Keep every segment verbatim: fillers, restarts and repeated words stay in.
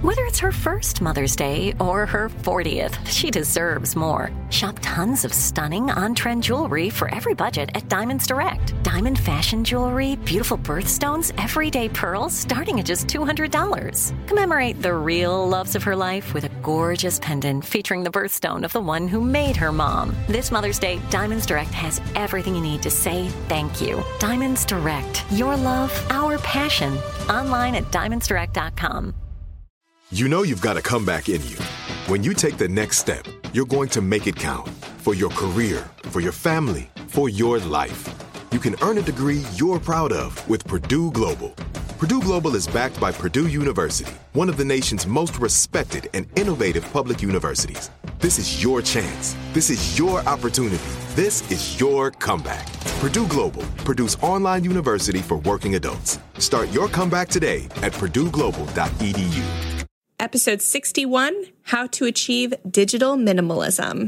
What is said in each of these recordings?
Whether it's her first Mother's Day or her fortieth, she deserves more. Shop tons of stunning on-trend jewelry for every budget at Diamonds Direct. Diamond fashion jewelry, beautiful birthstones, everyday pearls starting at just two hundred dollars. Commemorate the real loves of her life with a gorgeous pendant featuring the birthstone of the one who made her mom. This Mother's Day, Diamonds Direct has everything you need to say thank you. Diamonds Direct. Your love, our passion. Online at diamonds direct dot com. You know you've got a comeback in you. When you take the next step, you're going to make it count. For your career, for your family, for your life. You can earn a degree you're proud of with Purdue Global. Purdue Global is backed by Purdue University, one of the nation's most respected and innovative public universities. This is your chance. This is your opportunity. This is your comeback. Purdue Global, Purdue's online university for working adults. Start your comeback today at purdue global dot e d u. Episode sixty-one, How to Achieve Digital Minimalism.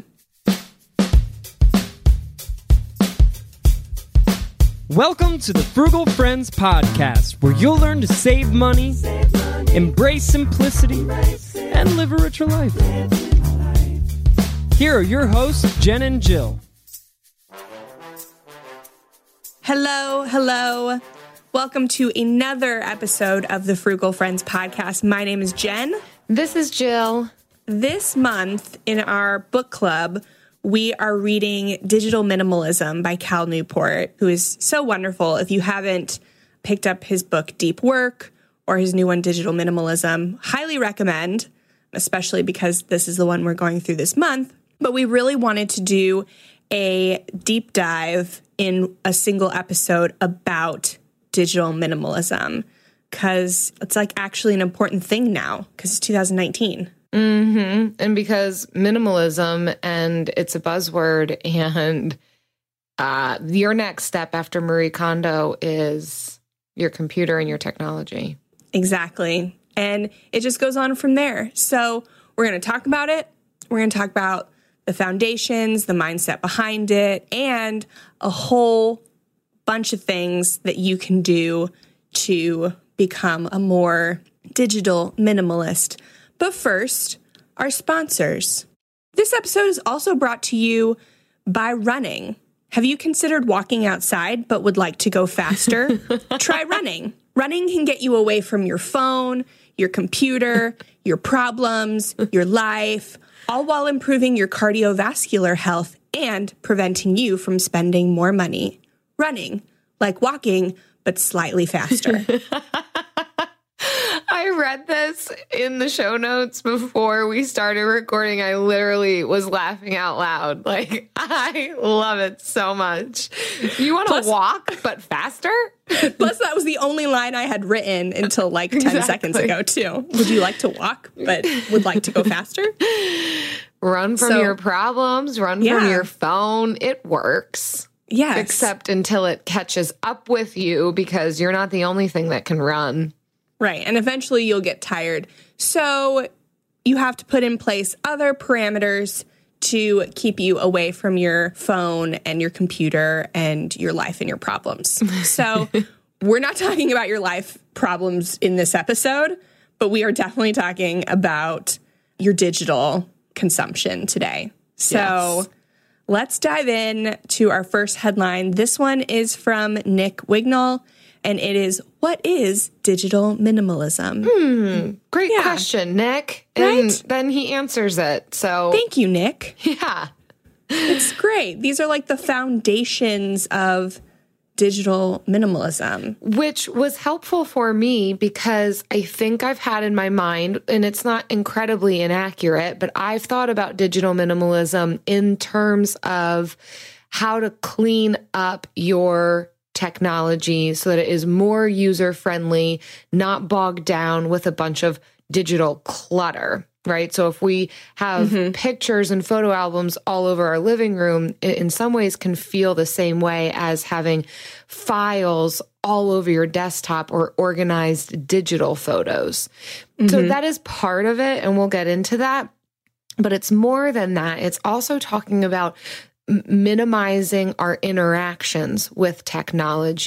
Welcome to the Frugal Friends Podcast, where you'll learn to save money, save money embrace simplicity, embrace and live a richer life. Here are your hosts, Jen and Jill. Hello, hello. Welcome to another episode of the Frugal Friends Podcast. My name is Jen. This is Jill. This month in our book club, we are reading Digital Minimalism by Cal Newport, who is so wonderful. If you haven't picked up his book, Deep Work, or his new one, Digital Minimalism, highly recommend, especially because this is the one we're going through this month. But we really wanted to do a deep dive in a single episode about digital minimalism, because it's like actually an important thing now, because it's two thousand nineteen. Mm-hmm. And because minimalism, and it's a buzzword, and uh, your next step after Marie Kondo is your computer and your technology. Exactly. And it just goes on from there. So we're going to talk about it. We're going to talk about the foundations, the mindset behind it, and a whole bunch of things that you can do to become a more digital minimalist. But first, our sponsors. This episode is also brought to you by running. Have you considered walking outside but would like to go faster? Try running. Running can get you away from your phone, your computer, your problems, your life, all while improving your cardiovascular health and preventing you from spending more money. Running, like walking, but slightly faster. I read this in the show notes before we started recording. I literally was laughing out loud. Like, I love it so much. You want to walk, but faster? Plus, that was the only line I had written until like ten exactly. seconds ago, too. Would you like to walk, but would like to go faster? Run from so, your problems, run yeah. from your phone. It works. Yes. Except until it catches up with you, because you're not the only thing that can run. Right. And eventually you'll get tired. So you have to put in place other parameters to keep you away from your phone and your computer and your life and your problems. So we're not talking about your life problems in this episode, but we are definitely talking about your digital consumption today. So yes. Let's dive in to our first headline. This one is from Nick Wignall, and it is, what is digital minimalism? Hmm, great yeah. question, Nick. And right? then he answers it. So thank you, Nick. Yeah. It's great. These are like the foundations of digital minimalism. Which was helpful for me because I think I've had in my mind, and it's not incredibly inaccurate, but I've thought about digital minimalism in terms of how to clean up your technology so that it is more user-friendly, not bogged down with a bunch of digital clutter. Right. So if we have mm-hmm. pictures and photo albums all over our living room, it in some ways can feel the same way as having files all over your desktop or organized digital photos. Mm-hmm. So that is part of it, and we'll get into that. But it's more than that. It's also talking about minimizing our interactions with technology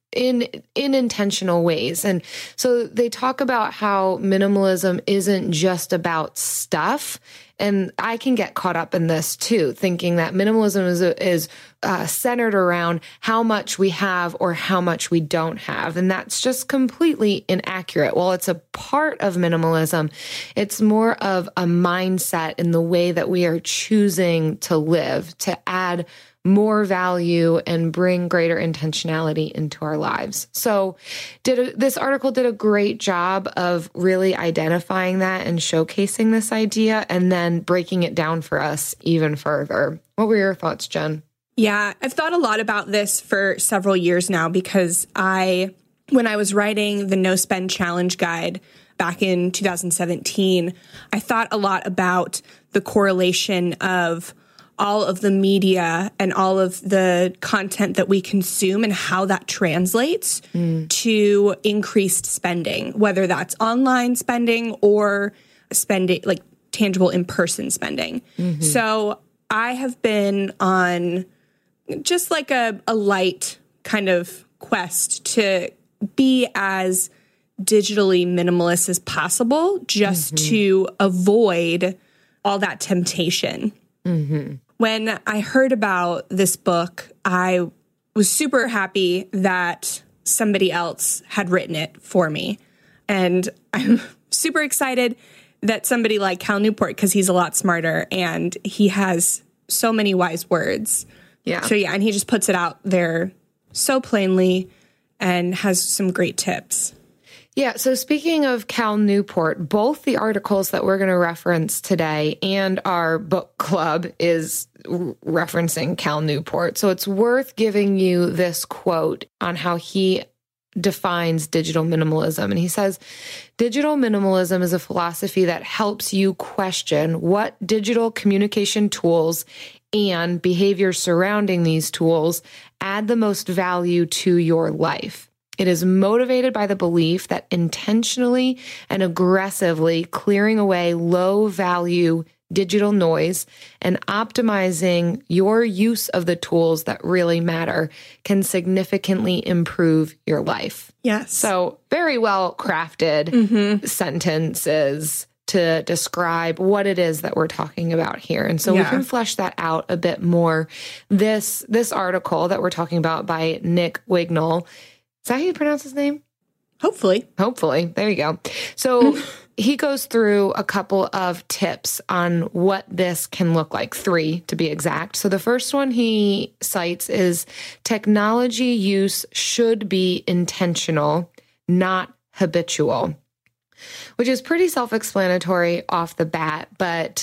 in in intentional ways. And so they talk about how minimalism isn't just about stuff. And I can get caught up in this too, thinking that minimalism is is uh, centered around how much we have or how much we don't have. And that's just completely inaccurate. While it's a part of minimalism, it's more of a mindset in the way that we are choosing to live, to add more value and bring greater intentionality into our lives. So did a, this article did a great job of really identifying that and showcasing this idea and then breaking it down for us even further. What were your thoughts, Jen? Yeah, I've thought a lot about this for several years now because I, when I was writing the No Spend Challenge Guide back in two thousand seventeen, I thought a lot about the correlation of all of the media and all of the content that we consume and how that translates mm. to increased spending, whether that's online spending or spending, like tangible in-person spending. Mm-hmm. So I have been on just like a, a light kind of quest to be as digitally minimalist as possible, just mm-hmm. to avoid all that temptation. Mm-hmm. When I heard about this book, I was super happy that somebody else had written it for me. And I'm super excited that somebody like Cal Newport, because he's a lot smarter and he has so many wise words. Yeah. So yeah, and he just puts it out there so plainly and has some great tips. Yeah. So speaking of Cal Newport, both the articles that we're going to reference today and our book club is referencing Cal Newport. So it's worth giving you this quote on how he defines digital minimalism. And he says, digital minimalism is a philosophy that helps you question what digital communication tools and behavior surrounding these tools add the most value to your life. It is motivated by the belief that intentionally and aggressively clearing away low-value digital noise and optimizing your use of the tools that really matter can significantly improve your life. Yes. So very well crafted mm-hmm. sentences to describe what it is that we're talking about here. And so yeah. we can flesh that out a bit more. This, this article that we're talking about by Nick Wignall, is that how you pronounce his name? Hopefully. Hopefully. There you go. So he goes through a couple of tips on what this can look like, three to be exact. So the first one he cites is technology use should be intentional, not habitual, which is pretty self-explanatory off the bat, but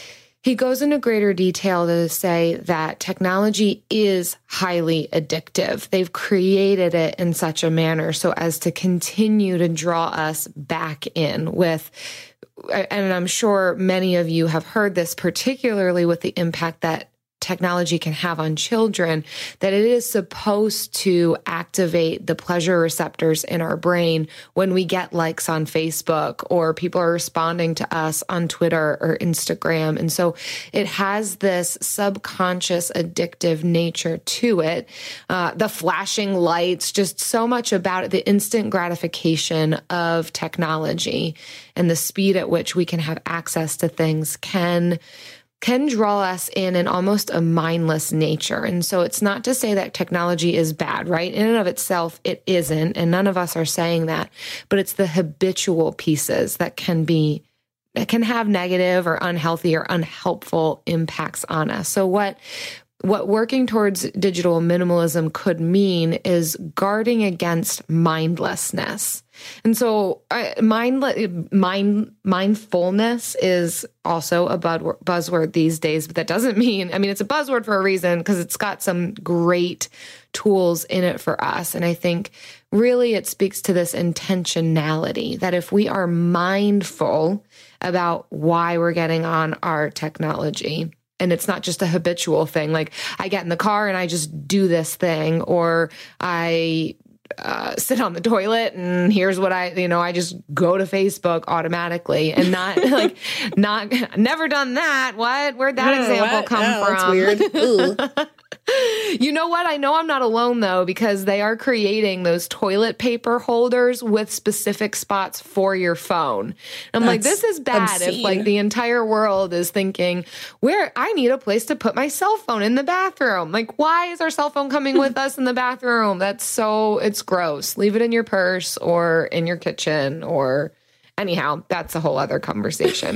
he goes into greater detail to say that technology is highly addictive. They've created it in such a manner so as to continue to draw us back in with, and I'm sure many of you have heard this, particularly with the impact that technology can have on children, that it is supposed to activate the pleasure receptors in our brain when we get likes on Facebook or people are responding to us on Twitter or Instagram. And so it has this subconscious addictive nature to it. Uh, the flashing lights, just so much about it, the instant gratification of technology and the speed at which we can have access to things can can draw us in an almost a mindless nature. And so it's not to say that technology is bad, right? In and of itself, it isn't. And none of us are saying that, but it's the habitual pieces that can be, that can have negative or unhealthy or unhelpful impacts on us. So what, what working towards digital minimalism could mean is guarding against mindlessness. And so uh, mind, mind, mindfulness is also a buzzword these days, but that doesn't mean, I mean, it's a buzzword for a reason because it's got some great tools in it for us. And I think really it speaks to this intentionality that if we are mindful about why we're getting on our technology, and it's not just a habitual thing, like I get in the car and I just do this thing, or I uh, sit on the toilet and here's what I, you know, I just go to Facebook automatically and not like, not, never done that. What? Where'd that oh, example what? come oh, from? That's weird. You know what? I know I'm not alone, though, because they are creating those toilet paper holders with specific spots for your phone. I'm That's like, this is bad obscene. If like the entire world is thinking, where I need a place to put my cell phone in the bathroom. Like, why is our cell phone coming with us in the bathroom? That's so, it's gross. Leave it in your purse or in your kitchen or anyhow, that's a whole other conversation.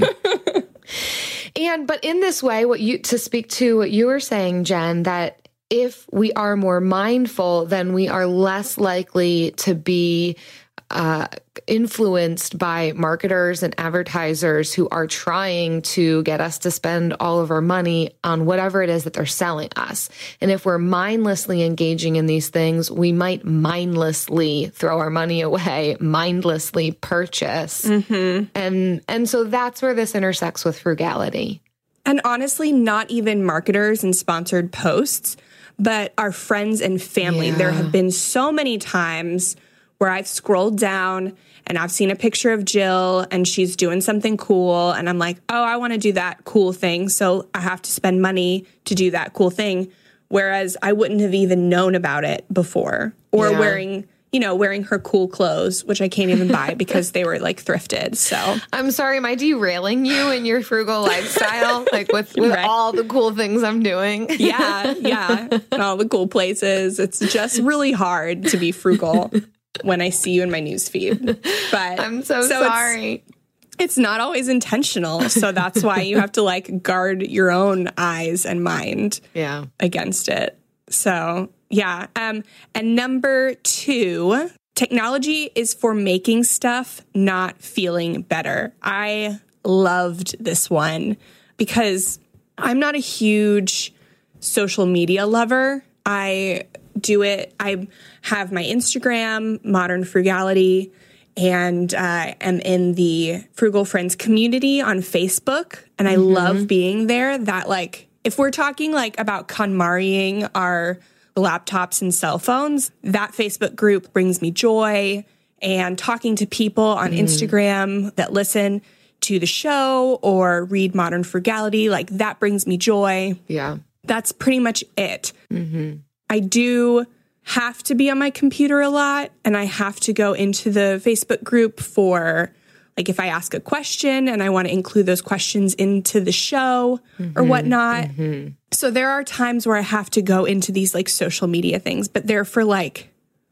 And, but in this way, what you, to speak to what you were saying, Jen, that if we are more mindful, then we are less likely to be uh, influenced by marketers and advertisers who are trying to get us to spend all of our money on whatever it is that they're selling us. And if we're mindlessly engaging in these things, we might mindlessly throw our money away, mindlessly purchase. Mm-hmm. And, and so that's where this intersects with frugality. And honestly, not even marketers and sponsored posts, but our friends and family. Yeah. There have been so many times where I've scrolled down and I've seen a picture of Jill and she's doing something cool. And I'm like, oh, I want to do that cool thing. So I have to spend money to do that cool thing. Whereas I wouldn't have even known about it before. Or yeah. wearing, you know, wearing her cool clothes, which I can't even buy because they were like thrifted. So I'm sorry, am I derailing you in your frugal lifestyle? Like with, with right. all the cool things I'm doing? Yeah, yeah. And all the cool places. It's just really hard to be frugal when I see you in my newsfeed. But I'm so, so sorry. It's, it's not always intentional. So that's why you have to like guard your own eyes and mind yeah. against it. So yeah. Um, and number two, technology is for making stuff, not feeling better. I loved this one because I'm not a huge social media lover. I do it. I have my Instagram, Modern Frugality, and uh, am in the Frugal Friends community on Facebook. And I mm-hmm. love being there. That like, if we're talking like about KonMariing our laptops and cell phones, that Facebook group brings me joy. And talking to people on mm. Instagram that listen to the show or read Modern Frugality, like that brings me joy. Yeah. That's pretty much it. Mm-hmm. I do have to be on my computer a lot, and I have to go into the Facebook group for, like, if I ask a question and I want to include those questions into the show mm-hmm. or whatnot. Mm-hmm. So there are times where I have to go into these, like, social media things, but they're for, like,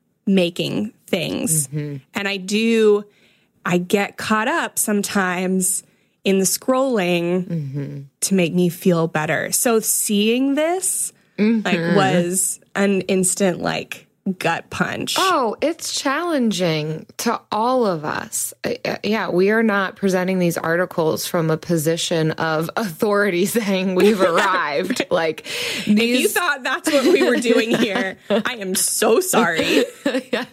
making things. Mm-hmm. And I do, I get caught up sometimes in the scrolling mm-hmm. to make me feel better. So seeing this, mm-hmm. like, was an instant, like, gut punch. Oh, it's challenging to all of us. Uh, yeah, we are not presenting these articles from a position of authority saying we've arrived. Like, these... if you thought that's what we were doing here, I am so sorry. yeah.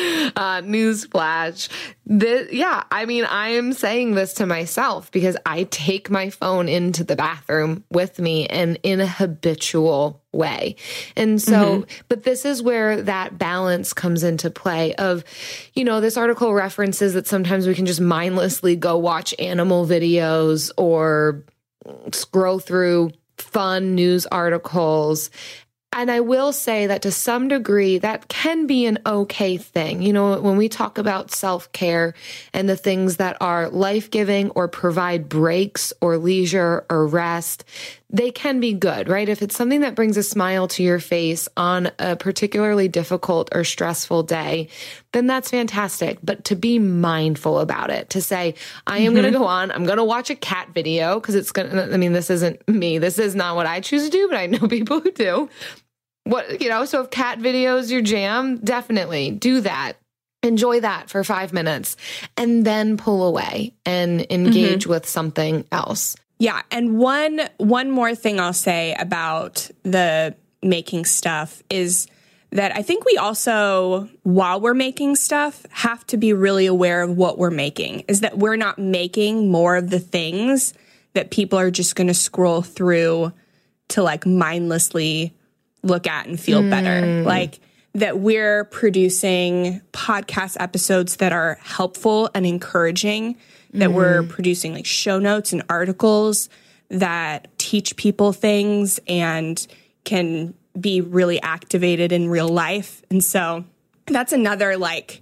Uh, newsflash. This, yeah, I mean, I am saying this to myself because I take my phone into the bathroom with me and in a habitual way. And so, mm-hmm. but this is where that balance comes into play of, you know, this article references that sometimes we can just mindlessly go watch animal videos or scroll through fun news articles. And I will say that to some degree, that can be an okay thing. You know, when we talk about self-care and the things that are life-giving or provide breaks or leisure or rest, they can be good, right? If it's something that brings a smile to your face on a particularly difficult or stressful day, then that's fantastic. But to be mindful about it, to say, I am mm-hmm. going to go on, I'm going to watch a cat video because it's going to, I mean, this isn't me. This is not what I choose to do, but I know people who do. What, you know, so if cat videos your jam, definitely do that. Enjoy that for five minutes and then pull away and engage mm-hmm. with something else. Yeah. And one one more thing I'll say about the making stuff is that I think we also, while we're making stuff, have to be really aware of what we're making, is that we're not making more of the things that people are just going to scroll through to like mindlessly look at and feel mm. better. Like that we're producing podcast episodes that are helpful and encouraging, that mm. we're producing like show notes and articles that teach people things and can be really activated in real life. And so that's another, like,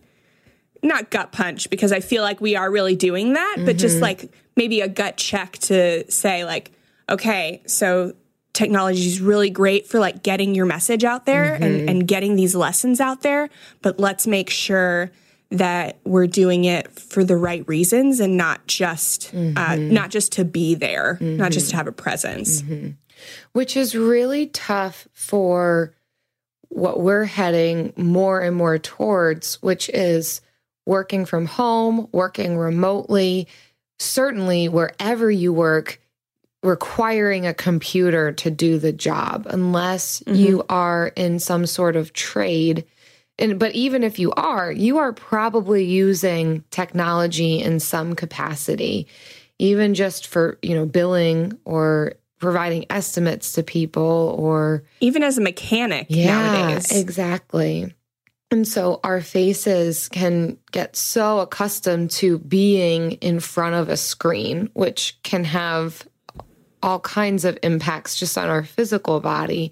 not gut punch, because I feel like we are really doing that, mm-hmm. but just like maybe a gut check to say, like, okay, so technology is really great for like getting your message out there mm-hmm. and, and getting these lessons out there, but let's make sure that we're doing it for the right reasons and not just mm-hmm. uh, not just to be there, mm-hmm. not just to have a presence. Mm-hmm. Which is really tough for what we're heading more and more towards, which is working from home, working remotely, certainly wherever you work, requiring a computer to do the job, unless mm-hmm. you are in some sort of trade. And but even if you are, you are probably using technology in some capacity, even just for, you know, billing or providing estimates to people, or even as a mechanic yeah, nowadays. Exactly. And so our faces can get so accustomed to being in front of a screen, which can have all kinds of impacts just on our physical body.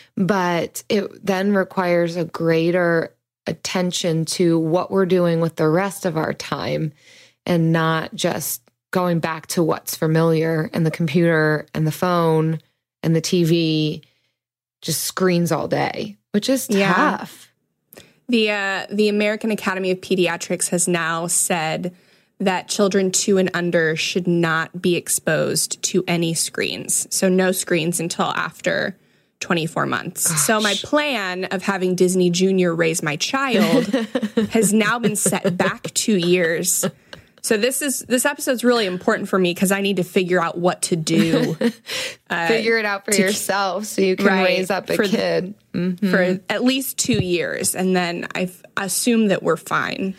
But it then requires a greater attention to what we're doing with the rest of our time, and not just going back to what's familiar, and the computer and the phone and the T V, just screens all day, which is tough. Yeah. The uh, the American Academy of Pediatrics has now said that children two and under should not be exposed to any screens. So no screens until after twenty-four months. Gosh. So my plan of having Disney Junior raise my child has now been set back two years. So this is this episode's really important for me, because I need to figure out what to do. Uh, figure it out for yourself so you can right, raise up a kid. Mm-hmm. For at least two years. And then I assume that we're fine.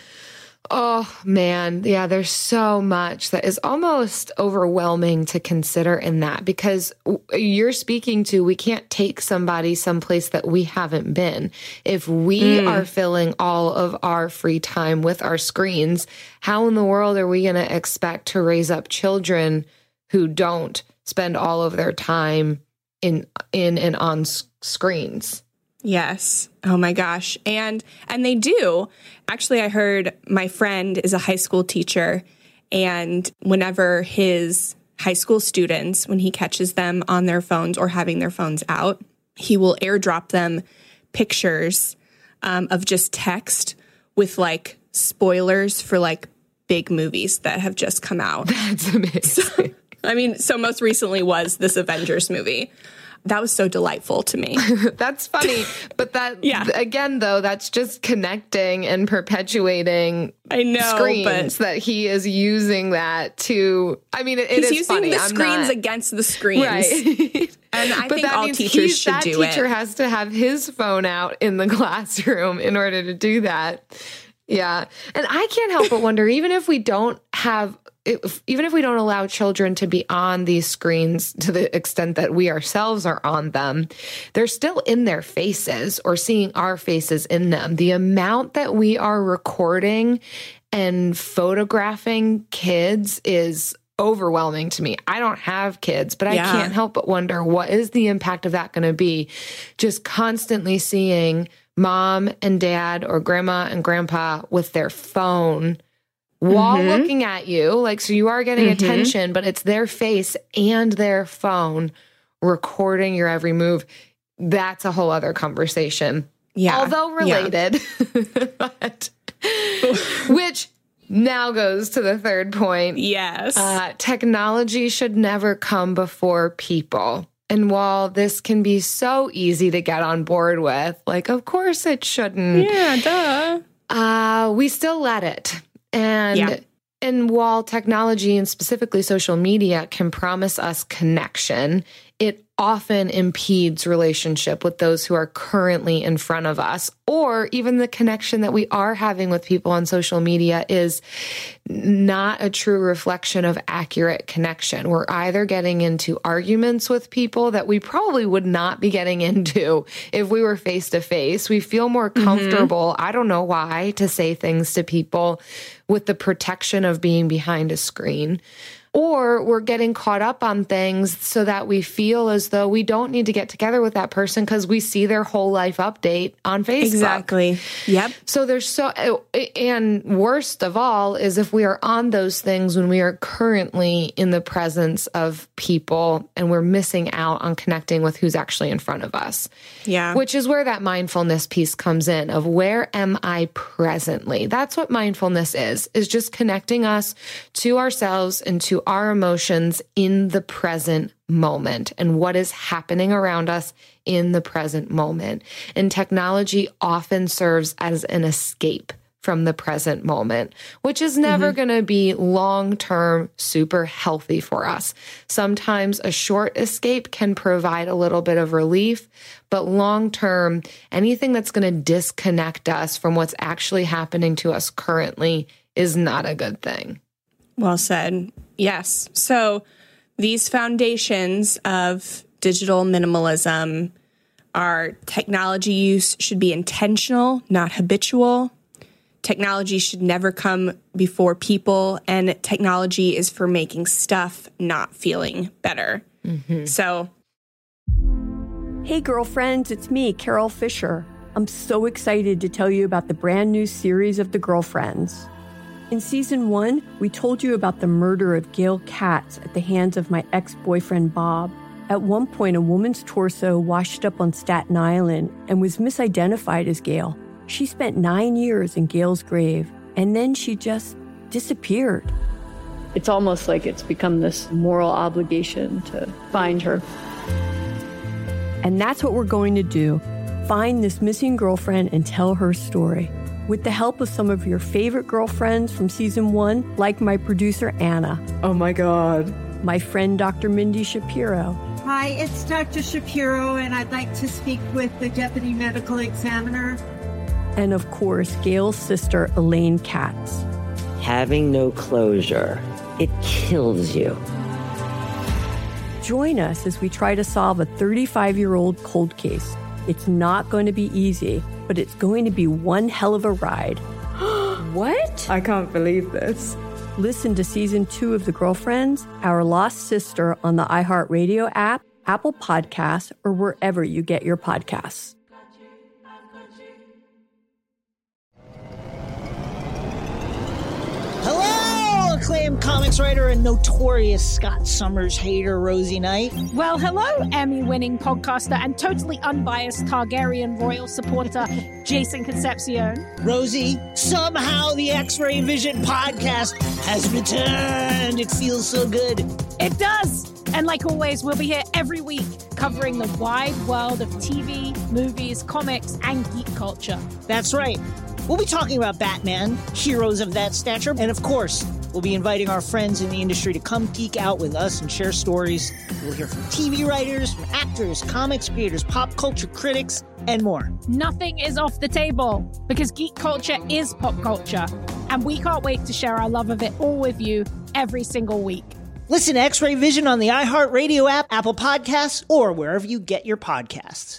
Oh, man. Yeah, there's so much that is almost overwhelming to consider in that, because you're speaking to, we can't take somebody someplace that we haven't been. If we mm. are filling all of our free time with our screens, how in the world are we going to expect to raise up children who don't spend all of their time in in and on s- screens? Yes. Oh my gosh. And and they do. Actually, I heard my friend is a high school teacher, and whenever his high school students, when he catches them on their phones or having their phones out, he will airdrop them pictures um, of just text with like spoilers for like big movies that have just come out. That's amazing. So, I mean, so most recently was this Avengers movie. That was so delightful to me. That's funny. But that, yeah. again, though, that's just connecting and perpetuating I know, screens, but that he is using that to, I mean, it, it he's is using funny. the I'm screens not, against the screens. Right. And I but think all teachers should that do it. That teacher has to have his phone out in the classroom in order to do that. Yeah. And I can't help but wonder, even if we don't have, if, even if we don't allow children to be on these screens to the extent that we ourselves are on them, they're still in their faces or seeing our faces in them. The amount that we are recording and photographing kids is overwhelming to me. I don't have kids, but I yeah. can't help but wonder, what is the impact of that going to be? Just constantly seeing mom and dad or grandma and grandpa with their phone while mm-hmm. looking at you. Like, so you are getting mm-hmm. attention, but it's their face and their phone recording your every move. That's a whole other conversation. Yeah. Although related, yeah. but, which now goes to the third point. Yes. Uh, technology should never come before people. And while this can be so easy to get on board with, like, of course it shouldn't. Yeah, duh. Uh, we still let it. And yeah. and while technology and specifically social media can promise us connection, it often impedes relationship with those who are currently in front of us, or even the connection that we are having with people on social media is not a true reflection of accurate connection. We're either getting into arguments with people that we probably would not be getting into if we were face to face. We feel more comfortable, mm-hmm. I don't know why, to say things to people with the protection of being behind a screen. Or we're getting caught up on things so that we feel as though we don't need to get together with that person because we see their whole life update on Facebook. Exactly. Yep. So there's so, and worst of all is if we are on those things when we are currently in the presence of people and we're missing out on connecting with who's actually in front of us. Yeah. Which is where that mindfulness piece comes in of where am I presently? That's what mindfulness is, is just connecting us to ourselves and to our emotions in the present moment and what is happening around us in the present moment. And technology often serves as an escape from the present moment, which is never mm-hmm. going to be long-term super healthy for us. Sometimes a short escape can provide a little bit of relief, but long-term, anything that's going to disconnect us from what's actually happening to us currently is not a good thing. Well said. Yes. So these foundations of digital minimalism are technology use should be intentional, not habitual. Technology should never come before people, and technology is for making stuff, not feeling better. Mm-hmm. So, hey, girlfriends, it's me, Carol Fisher. I'm so excited to tell you about the brand new series of The Girlfriends. In season one, we told you about the murder of Gail Katz at the hands of my ex-boyfriend, Bob. At one point, a woman's torso washed up on Staten Island and was misidentified as Gail. She spent nine years in Gail's grave, and then she just disappeared. It's almost like it's become this moral obligation to find her. And that's what we're going to do. Find this missing girlfriend and tell her story. With the help of some of your favorite girlfriends from season one, like my producer, Anna. Oh my God. My friend, Doctor Mindy Shapiro. Hi, it's Doctor Shapiro, and I'd like to speak with the Deputy Medical Examiner. And of course, Gail's sister, Elaine Katz. Having no closure, it kills you. Join us as we try to solve a thirty-five-year-old cold case. It's not going to be easy, but it's going to be one hell of a ride. What? I can't believe this. Listen to season two of The Girlfriends, Our Lost Sister on the iHeartRadio app, Apple Podcasts, or wherever you get your podcasts. Hello, acclaimed comics writer and notorious Scott Summers hater, Rosie Knight. Well, hello, Emmy-winning podcaster and totally unbiased Targaryen royal supporter, Jason Concepcion. Rosie, somehow the X-Ray Vision podcast has returned. It feels so good. It does. And like always, we'll be here every week covering the wide world of T V, movies, comics, and geek culture. That's right. We'll be talking about Batman, heroes of that stature, and of course, we'll be inviting our friends in the industry to come geek out with us and share stories. We'll hear from T V writers, from actors, comics creators, pop culture critics, and more. Nothing is off the table, because geek culture is pop culture, and we can't wait to share our love of it all with you every single week. Listen to X-Ray Vision on the iHeartRadio app, Apple Podcasts, or wherever you get your podcasts.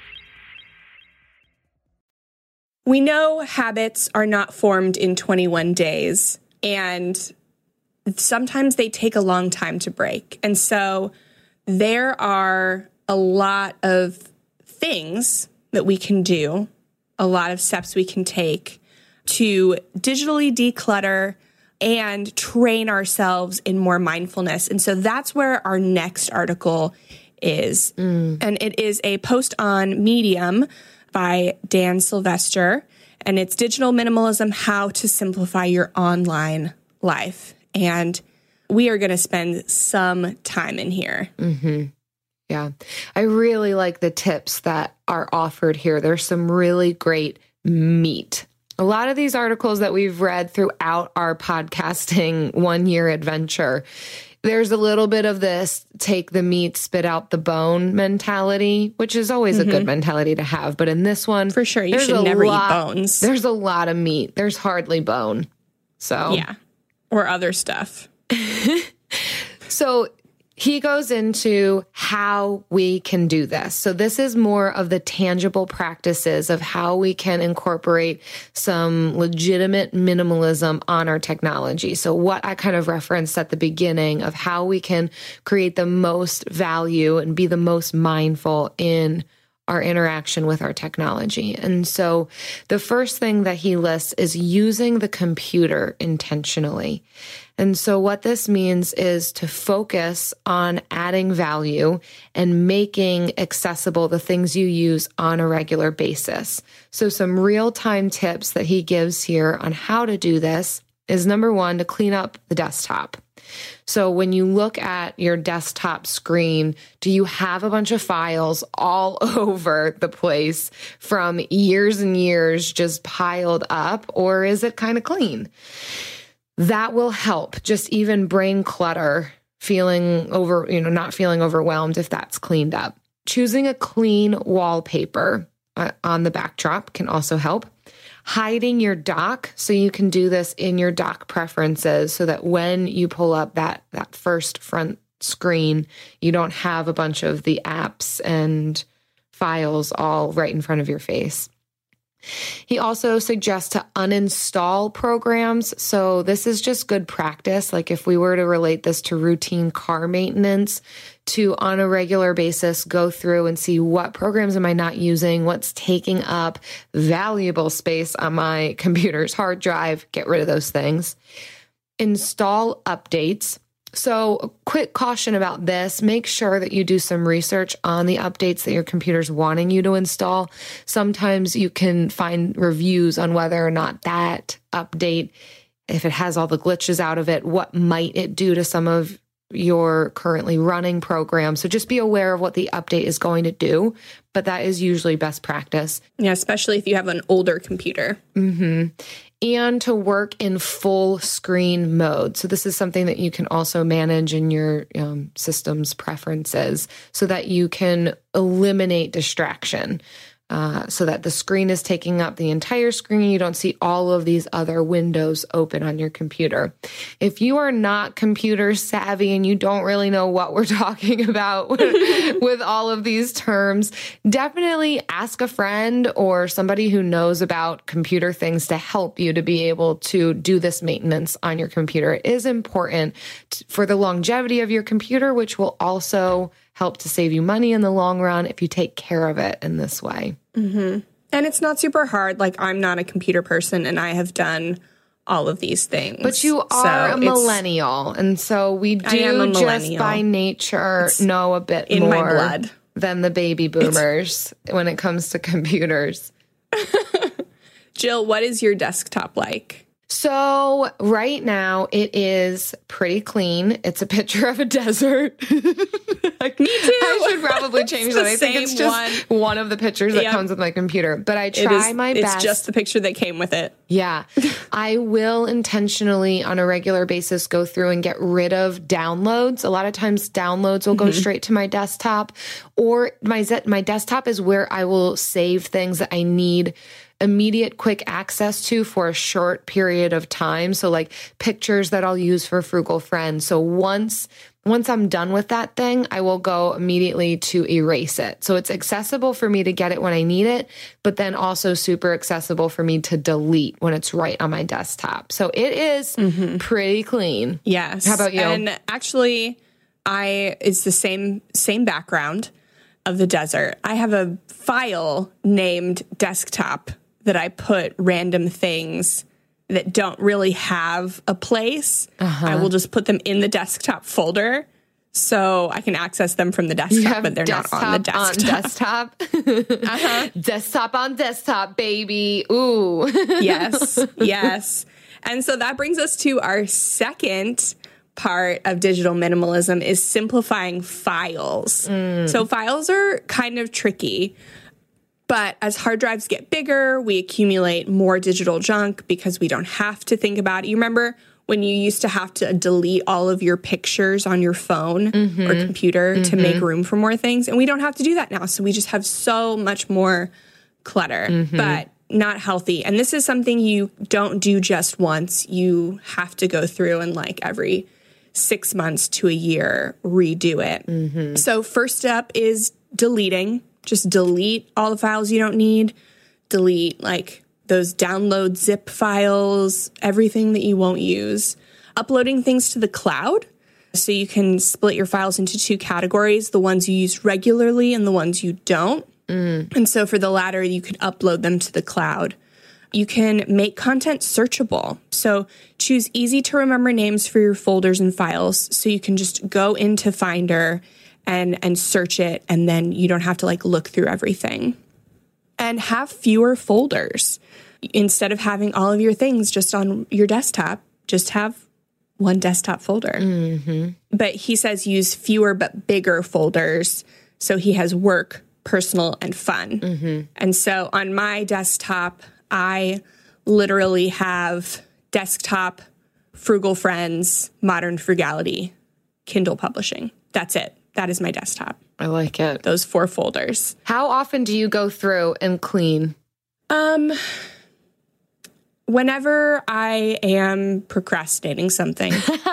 We know habits are not formed in twenty-one days, and sometimes they take a long time to break. And so there are a lot of things that we can do, a lot of steps we can take to digitally declutter and train ourselves in more mindfulness. And so that's where our next article is. Mm. And it is a post on Medium by Dan Sylvester, and it's Digital Minimalism, How to Simplify Your Online Life. And we are going to spend some time in here. Mm-hmm. Yeah. I really like the tips that are offered here. There's some really great meat. A lot of these articles that we've read throughout our podcasting one-year adventure, there's a little bit of this take the meat, spit out the bone mentality, which is always mm-hmm. a good mentality to have. But in this one, for sure, you should never lot, eat bones. There's a lot of meat. There's hardly bone. So yeah, or other stuff. So he goes into how we can do this. So this is more of the tangible practices of how we can incorporate some legitimate minimalism on our technology. So what I kind of referenced at the beginning of how we can create the most value and be the most mindful in our interaction with our technology. And so the first thing that he lists is using the computer intentionally. And so what this means is to focus on adding value and making accessible the things you use on a regular basis. So some real-time tips that he gives here on how to do this is, number one, to clean up the desktop. So when you look at your desktop screen, do you have a bunch of files all over the place from years and years just piled up, or is it kind of clean? That will help. Just even brain clutter, feeling over, you know, not feeling overwhelmed if that's cleaned up. Choosing a clean wallpaper uh, on the backdrop can also help. Hiding your dock, so you can do this in your dock preferences so that when you pull up that, that first front screen, you don't have a bunch of the apps and files all right in front of your face. He also suggests to uninstall programs. So this is just good practice. Like if we were to relate this to routine car maintenance, to on a regular basis go through and see what programs am I not using, what's taking up valuable space on my computer's hard drive, get rid of those things. Install updates. So a quick caution about this, make sure that you do some research on the updates that your computer's wanting you to install. Sometimes you can find reviews on whether or not that update, if it has all the glitches out of it, what might it do to some of your currently running programs. So just be aware of what the update is going to do, but that is usually best practice. Yeah, especially if you have an older computer. Mm-hmm. And to work in full screen mode. So this is something that you can also manage in your um, system's preferences so that you can eliminate distraction. Uh, so that the screen is taking up the entire screen. You don't see all of these other windows open on your computer. If you are not computer savvy and you don't really know what we're talking about with, with all of these terms, definitely ask a friend or somebody who knows about computer things to help you to be able to do this maintenance on your computer. It is important t- for the longevity of your computer, which will also help to save you money in the long run if you take care of it in this way. Mm-hmm. And it's not super hard. Like, I'm not a computer person and I have done all of these things. But you are so a millennial. And so we do just by nature it's know a bit in more my blood than the baby boomers it's... when it comes to computers. Jill, what is your desktop like? So right now it is pretty clean. It's a picture of a desert. Like, me too. I should probably change that. I think it's just one. one of the pictures that yep. comes with my computer. But I try is, my best. It's just the picture that came with it. Yeah. I will intentionally on a regular basis go through and get rid of downloads. A lot of times downloads will go mm-hmm. straight to my desktop, or my my desktop is where I will save things that I need immediate quick access to for a short period of time. So like pictures that I'll use for Frugal Friends. So once once I'm done with that thing, I will go immediately to erase it. So it's accessible for me to get it when I need it, but then also super accessible for me to delete when it's right on my desktop. So it is mm-hmm. pretty clean. Yes. How about you? And actually, I it's the same same background of the desert. I have a file named desktop that I put random things that don't really have a place. Uh-huh. I will just put them in the desktop folder so I can access them from the desktop, but they're not on the desktop. On desktop. uh-huh. Desktop on desktop, baby. Ooh. Yes, yes. And so that brings us to our second part of digital minimalism is simplifying files. Mm. So files are kind of tricky. But as hard drives get bigger, we accumulate more digital junk because we don't have to think about it. You remember when you used to have to delete all of your pictures on your phone mm-hmm. or computer mm-hmm. to make room for more things? And we don't have to do that now. So we just have so much more clutter, mm-hmm. but not healthy. And this is something you don't do just once. You have to go through and like every six months to a year redo it. Mm-hmm. So first step is deleting. Just delete all the files you don't need. Delete like those download zip files, everything that you won't use. Uploading things to the cloud. So you can split your files into two categories, the ones you use regularly and the ones you don't. Mm. And so for the latter, you could upload them to the cloud. You can make content searchable. So choose easy to remember names for your folders and files. So you can just go into Finder and, and search it, and then you don't have to like look through everything. And have fewer folders. Instead of having all of your things just on your desktop, just have one desktop folder. Mm-hmm. But he says use fewer but bigger folders. So he has work, personal, and fun. Mm-hmm. And so on my desktop, I literally have desktop, Frugal Friends, Modern Frugality, Kindle Publishing. That's it. That is my desktop. I like it. Those four folders. How often do you go through and clean? Um... Whenever I am procrastinating something.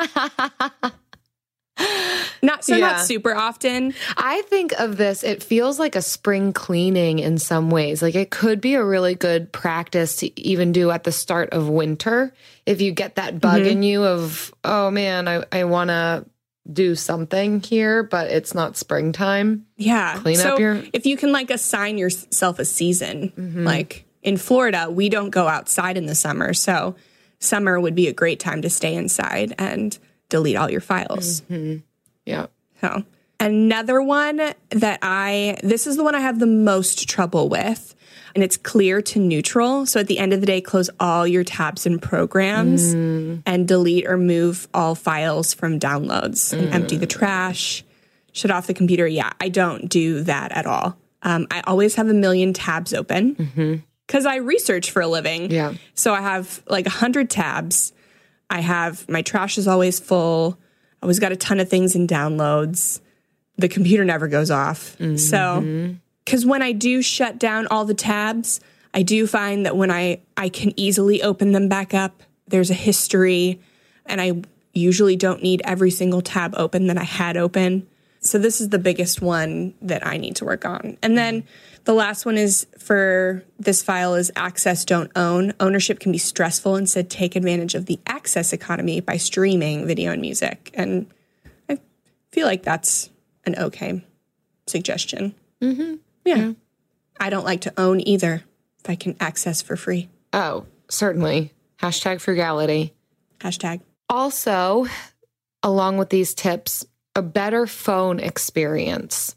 Not so Yeah. not super often. I think of this, it feels like a spring cleaning in some ways. Like it could be a really good practice to even do at the start of winter. If you get that bug Mm-hmm. in you of, oh man, I, I want to do something here, but it's not springtime. Yeah. Clean so up your... if you can like assign yourself a season, Mm-hmm. like in Florida, we don't go outside in the summer. So summer would be a great time to stay inside and delete all your files. Mm-hmm. Yeah. So another one that I, this is the one I have the most trouble with, and it's clear to neutral. So at the end of the day, close all your tabs and programs Mm. and delete or move all files from downloads and Mm. empty the trash, shut off the computer. Yeah, I don't do that at all. Um, I always have a million tabs open. Mm-hmm. Because I research for a living. Yeah. So I have like one hundred tabs. I have, my trash is always full. I always got a ton of things in downloads. The computer never goes off. Mm-hmm. So, because when I do shut down all the tabs, I do find that when I, I can easily open them back up, there's a history, and I usually don't need every single tab open that I had open. So this is the biggest one that I need to work on. And then the last one is for this file is access, don't own. Ownership can be stressful. Instead, take advantage of the access economy by streaming video and music. And I feel like that's an okay suggestion. Mm-hmm. Yeah. Yeah. I don't like to own either if I can access for free. Oh, certainly. Hashtag frugality. Hashtag. Also, along with these tips, a better phone experience.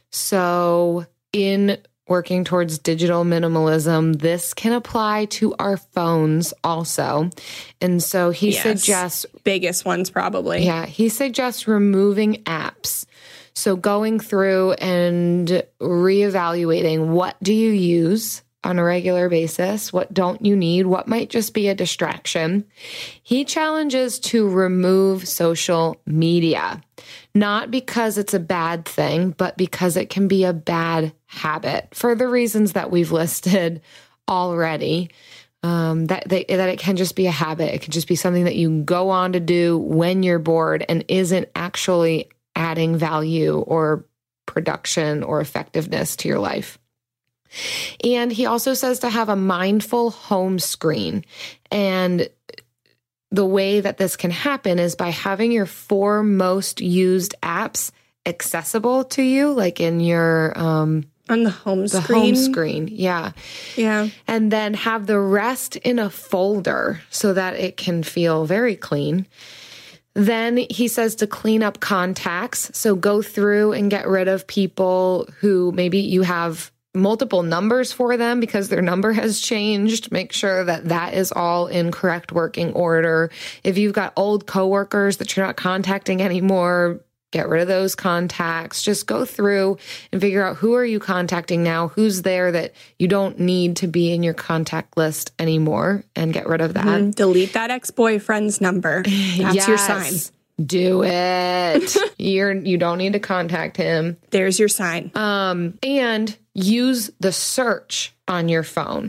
So in working towards digital minimalism, this can apply to our phones also. And so he Yes. suggests... Biggest ones probably. Yeah, he suggests removing apps. So going through and reevaluating, what do you use on a regular basis? What don't you need? What might just be a distraction? He challenges to remove social media, not because it's a bad thing, but because it can be a bad habit for the reasons that we've listed already. Um, that they, that it can just be a habit. It can just be something that you go on to do when you're bored and isn't actually adding value or production or effectiveness to your life. And he also says to have a mindful home screen. And the way that this can happen is by having your four most used apps accessible to you, like in your um, on the home the screen. home screen, yeah, yeah, and then have the rest in a folder so that it can feel very clean. Then he says to clean up contacts. So go through and get rid of people who maybe you have multiple numbers for them because their number has changed. Make sure that that is all in correct working order. If you've got old coworkers that you're not contacting anymore, get rid of those contacts. Just go through and figure out who are you contacting now, who's there that you don't need to be in your contact list anymore, and get rid of that. Mm-hmm. Delete that ex-boyfriend's number. That's yes. your sign. Do it. You're you don't need to contact him. There's your sign. Um, and use the search on your phone.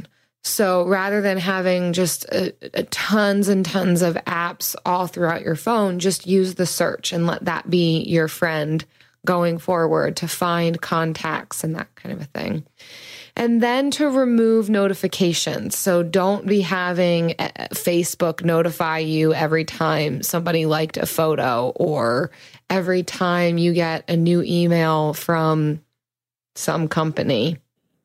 So rather than having just a, a tons and tons of apps all throughout your phone, just use the search and let that be your friend going forward to find contacts and that kind of a thing. And then to remove notifications. So don't be having Facebook notify you every time somebody liked a photo or every time you get a new email from some company.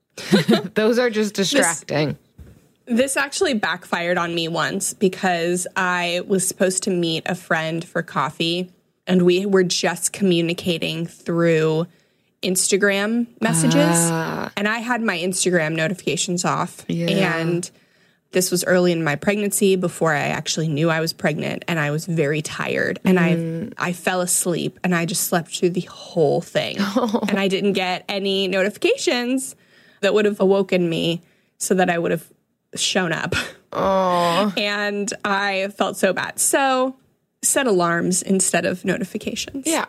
Those are just distracting. This, this actually backfired on me once because I was supposed to meet a friend for coffee and we were just communicating through Instagram messages. Ah. And I had my Instagram notifications off. Yeah. And this was early in my pregnancy before I actually knew I was pregnant. And I was very tired. And mm. I I fell asleep and I just slept through the whole thing. Oh. And I didn't get any notifications that would have awoken me so that I would have shown up. Oh. And I felt so bad. So set alarms instead of notifications. Yeah.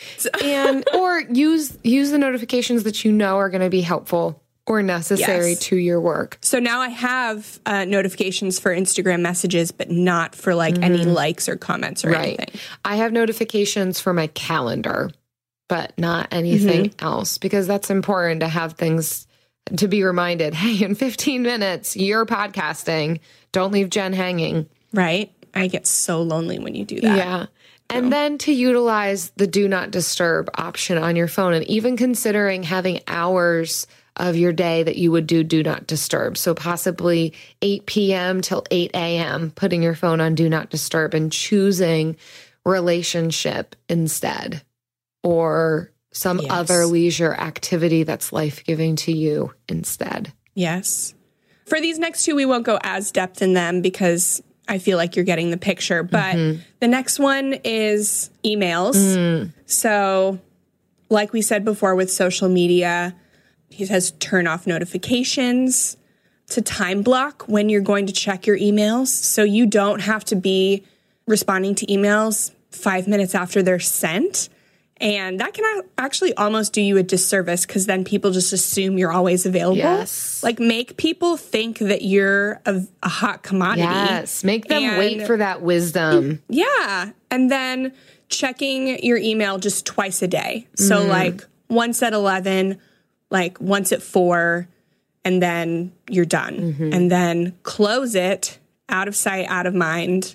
and or use use the notifications that you know are going to be helpful or necessary yes. to your work. So now I have uh, notifications for Instagram messages, but not for like mm-hmm. any likes or comments or right. anything. I have notifications for my calendar, but not anything mm-hmm. else because that's important to have things to be reminded. Hey, in fifteen minutes, you're podcasting. Don't leave Jen hanging. Right. I get so lonely when you do that. Yeah. And then to utilize the do not disturb option on your phone and even considering having hours of your day that you would do do not disturb. So possibly eight p.m. till eight a.m., putting your phone on do not disturb and choosing relationship instead or some yes. other leisure activity that's life-giving to you instead. Yes. For these next two, we won't go as depth in them because I feel like you're getting the picture. But mm-hmm. the next one is emails. Mm. So like we said before with social media, he says turn off notifications, to time block when you're going to check your emails. So you don't have to be responding to emails five minutes after they're sent. And that can actually almost do you a disservice because then people just assume you're always available. Yes. Like make people think that you're a, a hot commodity. Yes. Make them and, wait for that wisdom. Yeah. And then checking your email just twice a day. So mm. like once at eleven, like once at four, and then you're done. Mm-hmm. And then close it, out of sight, out of mind.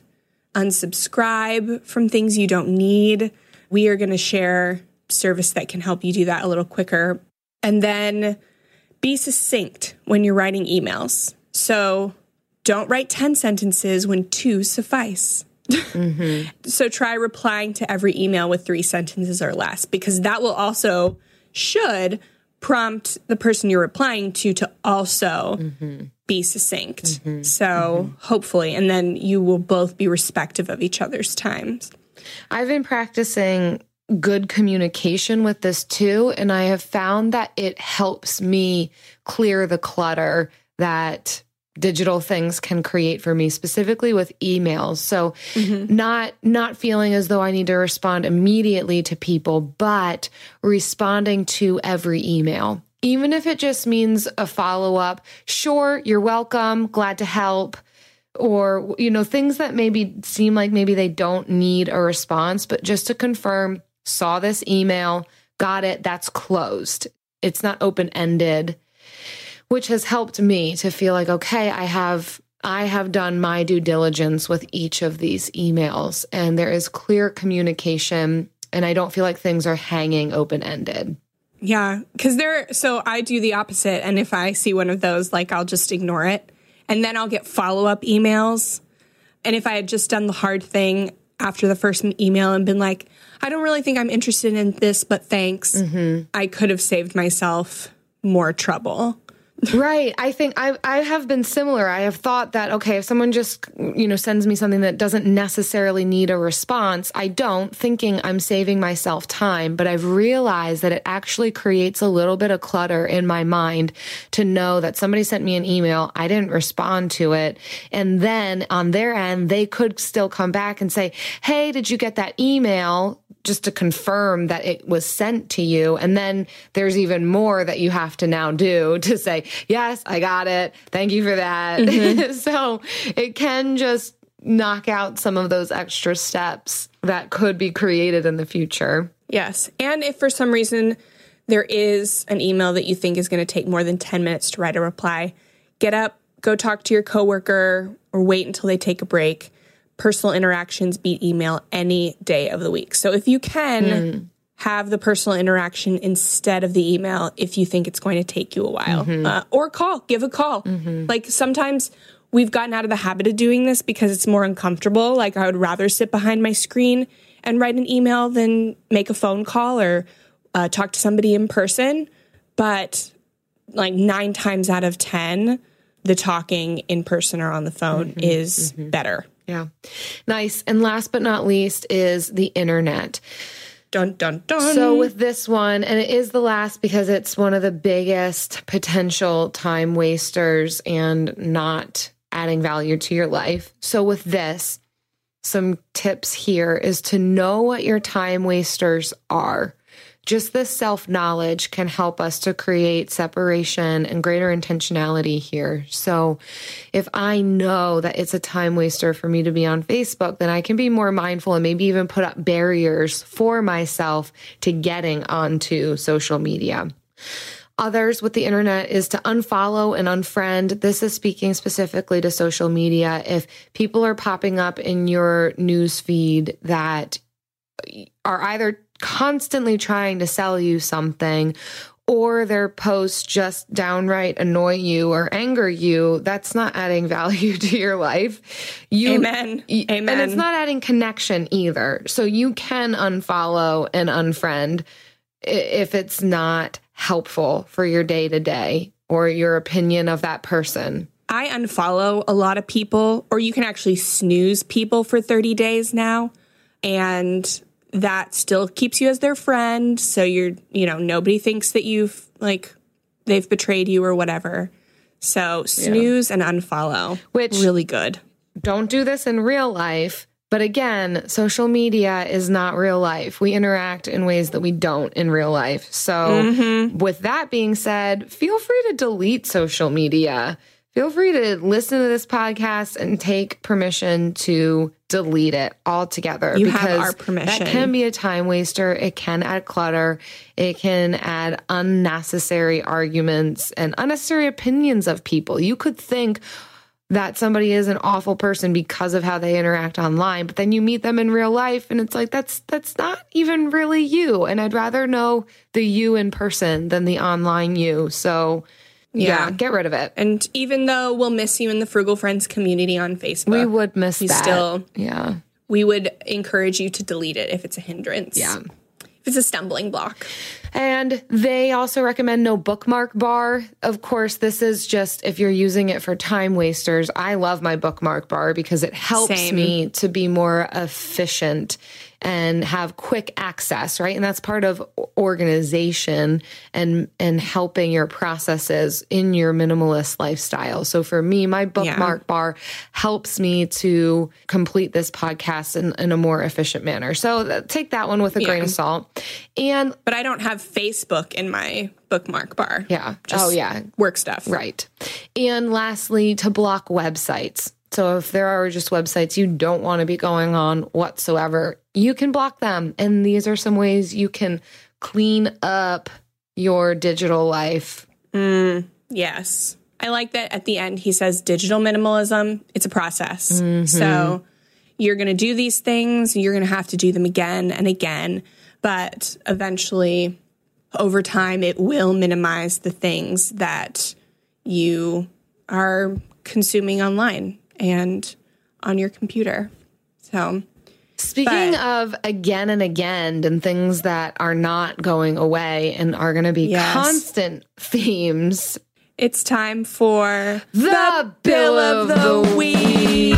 Unsubscribe from things you don't need. We are going to share service that can help you do that a little quicker. And then be succinct when you're writing emails. So don't write ten sentences when two suffice. Mm-hmm. So try replying to every email with three sentences or less, because that will also, should prompt the person you're replying to to also mm-hmm. be succinct. Mm-hmm. So mm-hmm. hopefully, and then you will both be respectful of each other's times. I've been practicing good communication with this too, and I have found that it helps me clear the clutter that digital things can create for me, specifically with emails. So mm-hmm. not not feeling as though I need to respond immediately to people, but responding to every email. Even if it just means a follow-up, sure, you're welcome, glad to help. Or, you know, things that maybe seem like maybe they don't need a response, but just to confirm, saw this email, got it, that's closed. It's not open-ended, which has helped me to feel like, okay, I have I have done my due diligence with each of these emails, and there is clear communication, and I don't feel like things are hanging open-ended. Yeah, because there, so I do the opposite, and if I see one of those, like, I'll just ignore it. And then I'll get follow-up emails. And if I had just done the hard thing after the first email and been like, I don't really think I'm interested in this, but thanks, mm-hmm. I could have saved myself more trouble. Right. I think I I have been similar. I have thought that, okay, if someone just, you know, sends me something that doesn't necessarily need a response, I don't, thinking I'm saving myself time. But I've realized that it actually creates a little bit of clutter in my mind to know that somebody sent me an email, I didn't respond to it. And then on their end, they could still come back and say, hey, did you get that email? Just to confirm that it was sent to you. And then there's even more that you have to now do to say, yes, I got it. Thank you for that. Mm-hmm. So it can just knock out some of those extra steps that could be created in the future. Yes. And if for some reason there is an email that you think is going to take more than ten minutes to write a reply, get up, go talk to your coworker, or wait until they take a break. Personal interactions beat email any day of the week. So if you can mm. have the personal interaction instead of the email, if you think it's going to take you a while, mm-hmm. uh, or call, give a call. Mm-hmm. Like sometimes we've gotten out of the habit of doing this because it's more uncomfortable. Like I would rather sit behind my screen and write an email than make a phone call or uh, talk to somebody in person. But like nine times out of ten, the talking in person or on the phone mm-hmm. is mm-hmm. better. Yeah. Nice. And last but not least is the internet. Dun, dun, dun. So with this one, and it is the last because it's one of the biggest potential time wasters and not adding value to your life. So with this, some tips here is to know what your time wasters are. Just this self-knowledge can help us to create separation and greater intentionality here. So if I know that it's a time waster for me to be on Facebook, then I can be more mindful and maybe even put up barriers for myself to getting onto social media. Others with the internet is to unfollow and unfriend. This is speaking specifically to social media. If people are popping up in your news feed that are either constantly trying to sell you something, or their posts just downright annoy you or anger you, that's not adding value to your life. You, Amen. Y- Amen. And it's not adding connection either. So you can unfollow and unfriend if it's not helpful for your day to day or your opinion of that person. I unfollow a lot of people, or you can actually snooze people for thirty days now. And that still keeps you as their friend. So you're, you know, nobody thinks that you've like they've betrayed you or whatever. So snooze yeah. and unfollow, which really good. Don't do this in real life. But again, social media is not real life. We interact in ways that we don't in real life. So mm-hmm. with that being said, feel free to delete social media. Feel free to listen to this podcast and take permission to delete it altogether. You because have our permission. That can be a time waster. It can add clutter. It can add unnecessary arguments and unnecessary opinions of people. You could think that somebody is an awful person because of how they interact online, but then you meet them in real life and it's like, that's that's not even really you. And I'd rather know the you in person than the online you. So yeah, yeah, get rid of it. And even though we'll miss you in the Frugal Friends community on Facebook, we would miss you that. Still, yeah, we would encourage you to delete it if it's a hindrance. Yeah. If it's a stumbling block. And they also recommend no bookmark bar. Of course, this is just if you're using it for time wasters. I love my bookmark bar because it helps Same. me to be more efficient and have quick access, right? And that's part of organization and and helping your processes in your minimalist lifestyle. So for me, my bookmark yeah. bar helps me to complete this podcast in, in a more efficient manner. So th- take that one with a yeah. grain of salt. And but I don't have Facebook in my bookmark bar. Yeah. Just oh, yeah. work stuff. Right. And lastly, to block websites. So if there are just websites you don't want to be going on whatsoever, you can block them. And these are some ways you can clean up your digital life. Mm, yes. I like that at the end he says digital minimalism, it's a process. Mm-hmm. So you're going to do these things, you're going to have to do them again and again. But eventually, over time, it will minimize the things that you are consuming online and on your computer. So, speaking but, of again and again and things that are not going away and are going to be yes. constant themes, it's time for the, the Bill of the, the Week.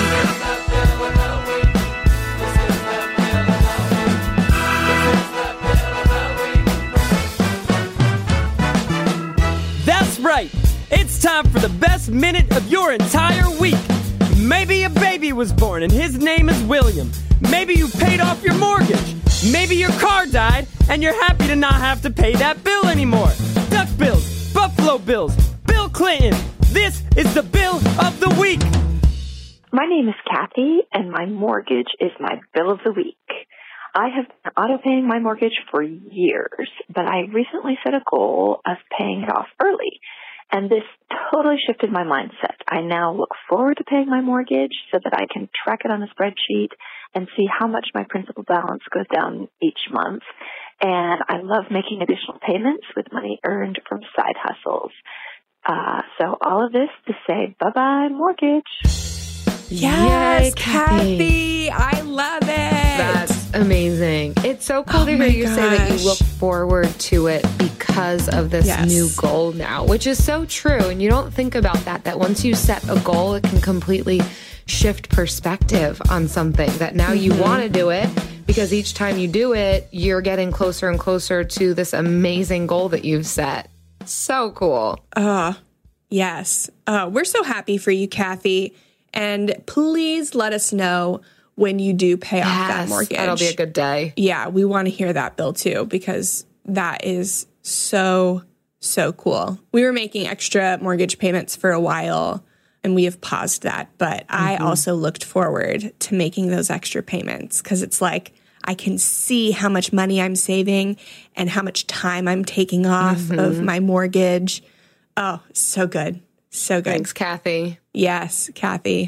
That's right. It's time for the best minute of your entire week. Maybe a baby was born and his name is William. Maybe you paid off your mortgage. Maybe your car died and you're happy to not have to pay that bill anymore. Duck bills, Buffalo bills, Clinton. This is the Bill of the Week. My name is Kathy, and my mortgage is my bill of the week. I have been auto-paying my mortgage for years, but I recently set a goal of paying it off early, and this totally shifted my mindset. I now look forward to paying my mortgage so that I can track it on a spreadsheet and see how much my principal balance goes down each month. And I love making additional payments with money earned from side hustles. Uh, so all of this to say bye-bye mortgage. Yes, Yay, Kathy. I love it. That's amazing. It's so cool Oh to hear my you say that you gosh. look forward to it because of this Yes. new goal now, which is so true. And you don't think about that, that once you set a goal, it can completely shift perspective on something, that now you Mhm. want to do it because each time you do it, you're getting closer and closer to this amazing goal that you've set. So cool. Uh, yes. Uh, we're so happy for you, Kathy. And please let us know when you do pay off that Yes, mortgage. that'll be a good day. Yeah, we want to hear that bill too, because that is so, so cool. We were making extra mortgage payments for a while and we have paused that. But I Mhm. also also looked forward to making those extra payments because it's like I can see how much money I'm saving and how much time I'm taking off Mhm. of my mortgage. Oh, so good. So good. Thanks, Kathy. Yes, Kathy.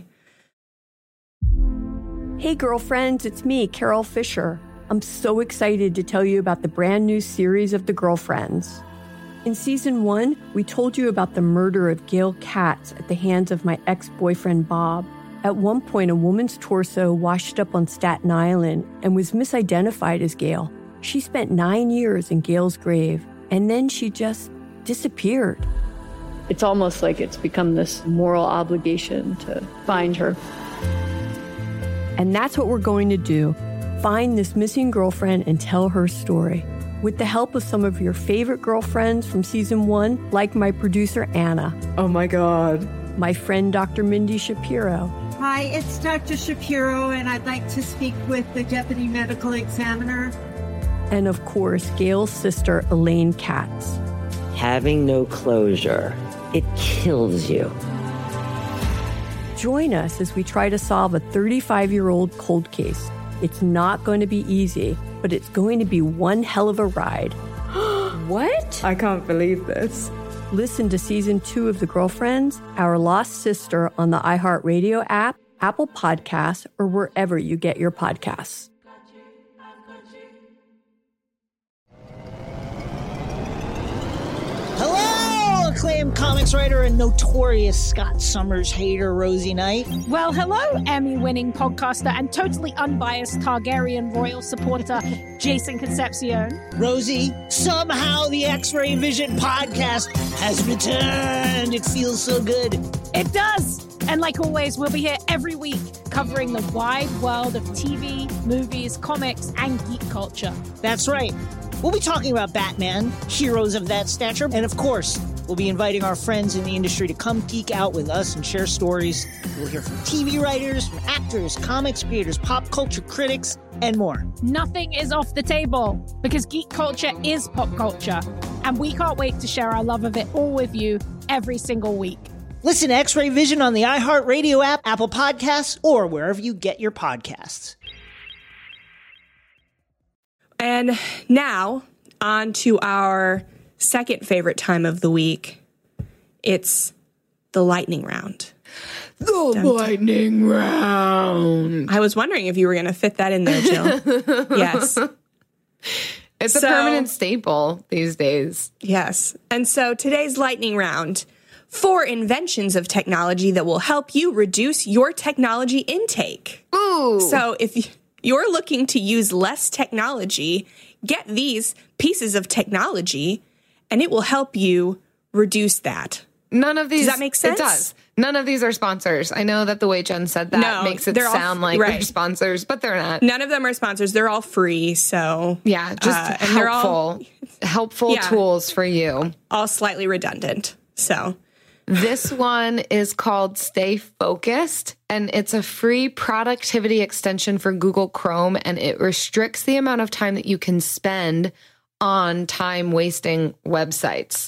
Hey, girlfriends, it's me, Carol Fisher. I'm so excited to tell you about the brand new series of The Girlfriends. In season one, we told you about the murder of Gail Katz at the hands of my ex-boyfriend, Bob. At one point, a woman's torso washed up on Staten Island and was misidentified as Gail. She spent nine years in Gail's grave, and then she just disappeared. It's almost like it's become this moral obligation to find her. And that's what we're going to do. Find this missing girlfriend and tell her story. With the help of some of your favorite girlfriends from season one, like my producer, Anna. Oh my God. My friend, Doctor Mindy Shapiro. Hi, it's Doctor Shapiro, and I'd like to speak with the Deputy Medical Examiner. And of course, Gail's sister, Elaine Katz. Having no closure, it kills you. Join us as we try to solve a thirty-five-year-old cold case. It's not going to be easy, but it's going to be one hell of a ride. What? I can't believe this. Listen to season two of The Girlfriends, Our Lost Sister on the iHeartRadio app, Apple Podcasts, or wherever you get your podcasts. Hello, acclaimed comics writer and notorious Scott Summers hater, Rosie Knight. Well, hello, Emmy-winning podcaster and totally unbiased Targaryen royal supporter, Jason Concepcion. Rosie, somehow the X-Ray Vision podcast has returned. It feels so good. It does. And like always, we'll be here every week covering the wide world of T V, movies, comics, and geek culture. That's right. We'll be talking about Batman, heroes of that stature, and of course, we'll be inviting our friends in the industry to come geek out with us and share stories. We'll hear from T V writers, from actors, comics creators, pop culture critics, and more. Nothing is off the table because geek culture is pop culture, and we can't wait to share our love of it all with you every single week. Listen to X-Ray Vision on the iHeartRadio app, Apple Podcasts, or wherever you get your podcasts. And now, on to our second favorite time of the week. It's the lightning round. The lightning round. I was wondering if you were going to fit that in there, Jill. Yes. It's a So- permanent staple these days. Yes. And so today's lightning round, four inventions of technology that will help you reduce your technology intake. Ooh. So if you're looking to use less technology, get these pieces of technology and it will help you reduce that. None of these. Does that make sense? It does. None of these are sponsors. I know that the way Jen said that No, makes it they're all- sound like they're right. sponsors, but they're not. None of them are sponsors. They're all free. So Yeah, just uh, and they're all- helpful, helpful Yeah. tools for you. all slightly redundant. So This one is called Stay Focused, and it's a free productivity extension for Google Chrome, and it restricts the amount of time that you can spend on time-wasting websites.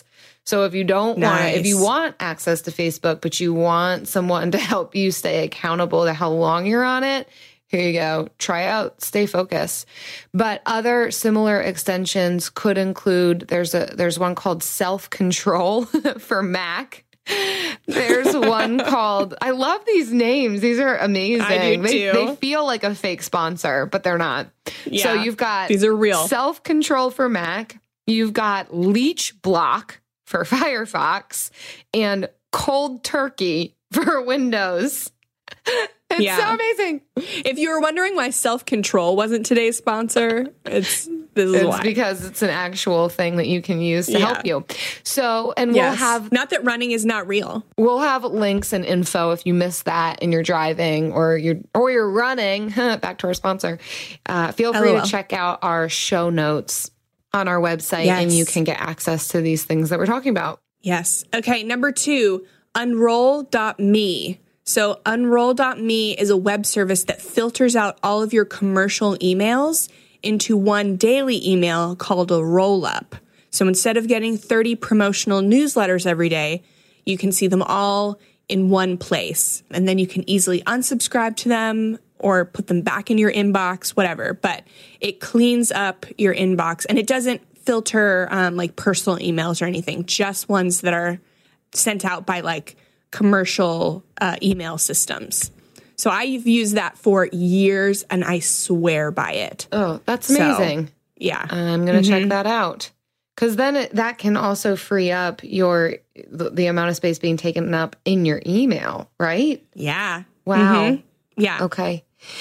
So if you don't Nice. want, if you want access to Facebook, but you want someone to help you stay accountable to how long you're on it, here you go. Try out Stay Focused. But other similar extensions could include, there's a there's one called Self Control for Mac. There's one called, I love these names. These are amazing. I do they, too. they feel like a fake sponsor, but they're not. Yeah, so you've got these are real. Self Control for Mac. You've got Leech Block for Firefox and Cold Turkey for Windows. It's Yeah. so amazing. If you were wondering why Self-Control wasn't today's sponsor, it's this is It's why. because it's an actual thing that you can use to Yeah. help you. So, and Yes. we'll have not that running is not real. we'll have links and info if you missed that and you're driving or you're or you're running. Back to our sponsor. Uh, feel free LOL. to check out our show notes on our website, Yes. and you can get access to these things that we're talking about. Yes. Okay, number two, unroll dot me. So unroll dot me is a web service that filters out all of your commercial emails into one daily email called a roll-up. So instead of getting thirty promotional newsletters every day, you can see them all in one place. And then you can easily unsubscribe to them or put them back in your inbox, whatever. But it cleans up your inbox, and it doesn't filter um, like personal emails or anything, just ones that are sent out by like commercial uh, email systems. So I've used that for years, and I swear by it. Oh, that's So, amazing. yeah. I'm going to Mhm. check that out. Because then it, that can also free up your the, the amount of space being taken up in your email, right? Yeah. Wow. Mhm. Yeah. Okay.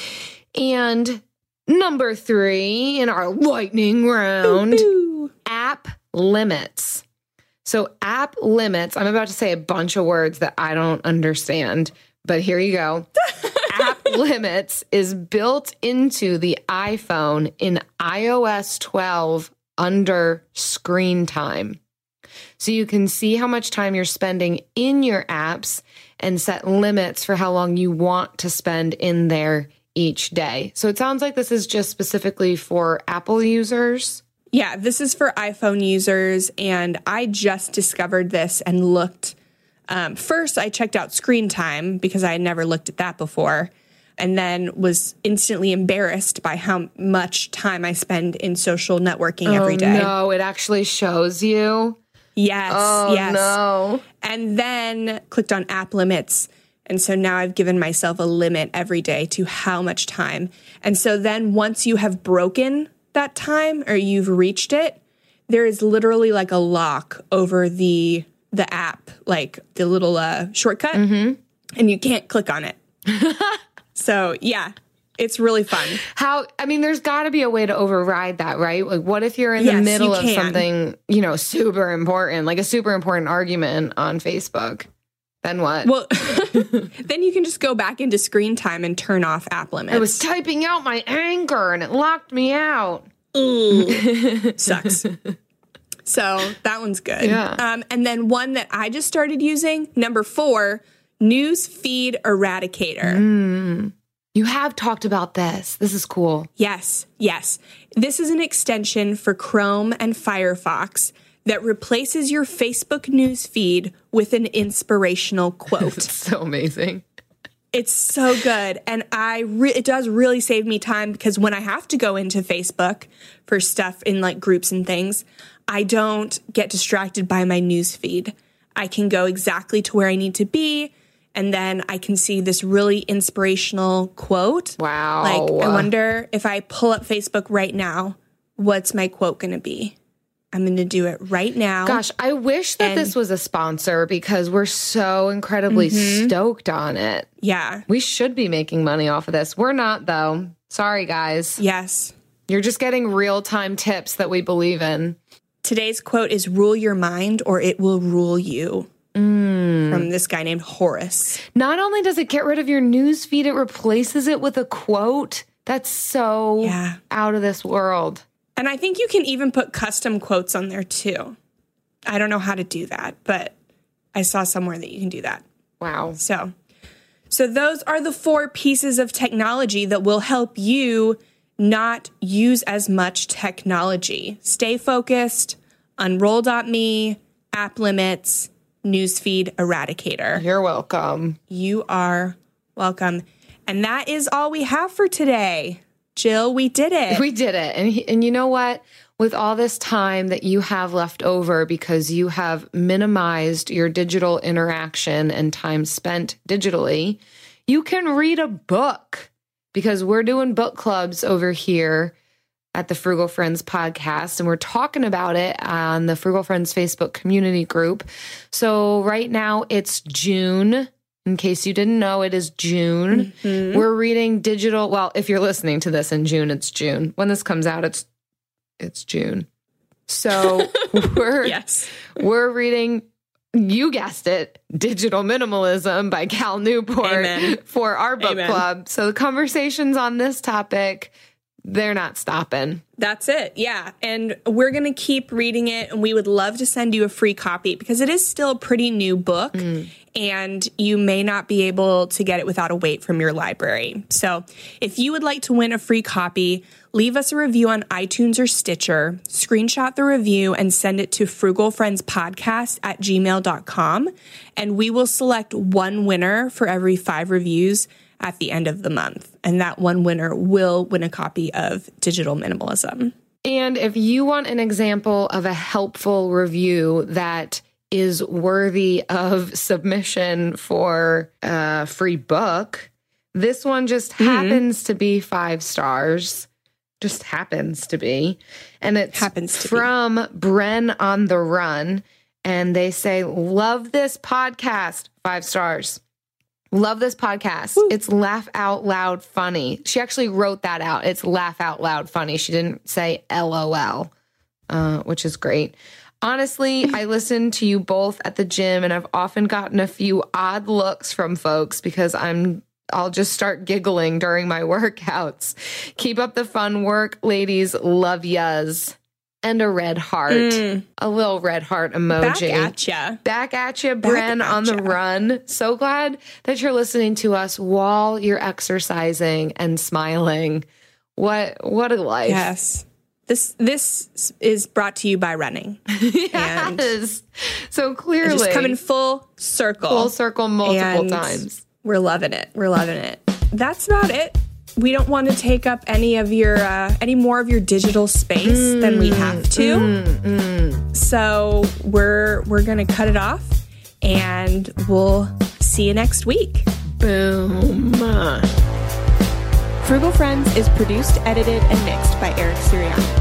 And number three in our lightning round, Boo-boo. app limits. So app limits, I'm about to say a bunch of words that I don't understand, but here you go. App limits is built into the iPhone in i O S twelve under screen time. So you can see how much time you're spending in your apps and set limits for how long you want to spend in there each day. So it sounds like this is just specifically for Apple users. Yeah, this is for iPhone users, and I just discovered this and looked. Um, first, I checked out screen time because I had never looked at that before, and then was instantly embarrassed by how much time I spend in social networking every Oh, day. no, it actually shows you. Yes, Oh, yes. no. And then clicked on app limits. And so now I've given myself a limit every day to how much time. And so then once you have broken that time or you've reached it, there is literally like a lock over the the app, like the little uh, shortcut, Mm-hmm. and you can't click on it. So yeah, it's really fun. How, I mean, there's got to be a way to override that, right? Like, what if you're in the Yes, middle you of can. something, you know, super important, like a super important argument on Facebook? Then what? Well, then you can just go back into screen time and turn off app limits. I was typing out my anger and it locked me out. Ooh, sucks. So that one's good. Yeah. Um, and then one that I just started using, number four, News Feed Eradicator. Mm. You have talked about this. This is cool. Yes, yes. This is an extension for Chrome and Firefox that replaces your Facebook news feed with an inspirational quote. It's so amazing. It's so good. And I re- it does really save me time because when I have to go into Facebook for stuff in like groups and things, I don't get distracted by my news feed. I can go exactly to where I need to be, and then I can see this really inspirational quote. Wow. Like, I wonder if I pull up Facebook right now, what's my quote going to be? I'm going to do it right now. Gosh, I wish that And- this was a sponsor because we're so incredibly Mhm. stoked on it. Yeah. We should be making money off of this. We're not, though. Sorry, guys. Yes. You're just getting real-time tips that we believe in. Today's quote is rule your mind or it will rule you. Mm. From this guy named Horace. Not only does it get rid of your news feed, it replaces it with a quote. That's so Yeah. out of this world. And I think you can even put custom quotes on there too. I don't know how to do that, but I saw somewhere that you can do that. Wow. So, so those are the four pieces of technology that will help you not use as much technology. Stay focused, unroll dot me, App Limits Newsfeed Eradicator. You're welcome. You are welcome. And that is all we have for today. Jill, we did it. We did it. And, and you know what? With all this time that you have left over because you have minimized your digital interaction and time spent digitally, you can read a book because we're doing book clubs over here at the Frugal Friends podcast, and we're talking about it on the Frugal Friends Facebook community group. So right now it's June. In case you didn't know, it is June. Mm-hmm. We're reading digital. Well, if you're listening to this in June, it's June. When this comes out, it's it's June. So we're yes. we're reading, you guessed it, Digital Minimalism by Cal Newport Amen. For our book Amen. club. So the conversations on this topic, they're not stopping. That's it. Yeah. And we're going to keep reading it. And we would love to send you a free copy because it is still a pretty new book. Mm. And you may not be able to get it without a wait from your library. So if you would like to win a free copy, leave us a review on iTunes or Stitcher, screenshot the review, and send it to frugalfriendspodcast at gmail dot com. And we will select one winner for every five reviews at the end of the month. And that one winner will win a copy of Digital Minimalism. And if you want an example of a helpful review that is worthy of submission for a free book, this one just mm-hmm. happens to be five stars. Just happens to be. And it's happens to from be. Bren on the Run. And they say, love this podcast. Five stars. Love this podcast. Woo. It's laugh out loud funny. She actually wrote that out. It's laugh out loud funny. She didn't say L O L, uh, which is great. Honestly, I listen to you both at the gym, and I've often gotten a few odd looks from folks because I'm I'll just start giggling during my workouts. Keep up the fun work, ladies. Love yas. And a red heart. Mm. A little red heart emoji. Back at ya. Back at ya, Bren on the Run. So glad that you're listening to us while you're exercising and smiling. What what a life. Yes. This this is brought to you by running. Yes. So clearly. Just coming full circle. Full circle multiple and times. We're loving it. We're loving it. That's about it. We don't want to take up any of your, uh, any more of your digital space mm, than we have to. Mm, mm. So we're, we're going to cut it off and we'll see you next week. Boom. Frugal Friends is produced, edited, and mixed by Eric Sirianni.